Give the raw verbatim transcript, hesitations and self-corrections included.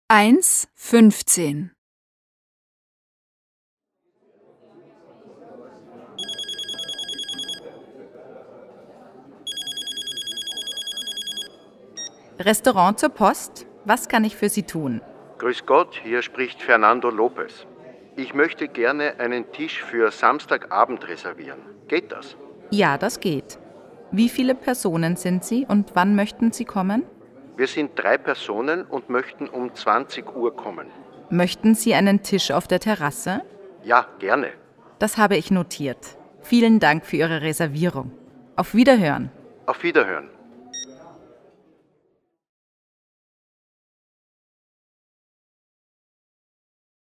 eins fünfzehn. Restaurant zur Post. Was kann ich für Sie tun? Grüß Gott, hier spricht Fernando Lopez. Ich möchte gerne einen Tisch für Samstagabend reservieren. Geht das? Ja, das geht. Wie viele Personen sind Sie und wann möchten Sie kommen? Wir sind drei Personen und möchten um zwanzig Uhr kommen. Möchten Sie einen Tisch auf der Terrasse? Ja, gerne. Das habe ich notiert. Vielen Dank für Ihre Reservierung. Auf Wiederhören. Auf Wiederhören.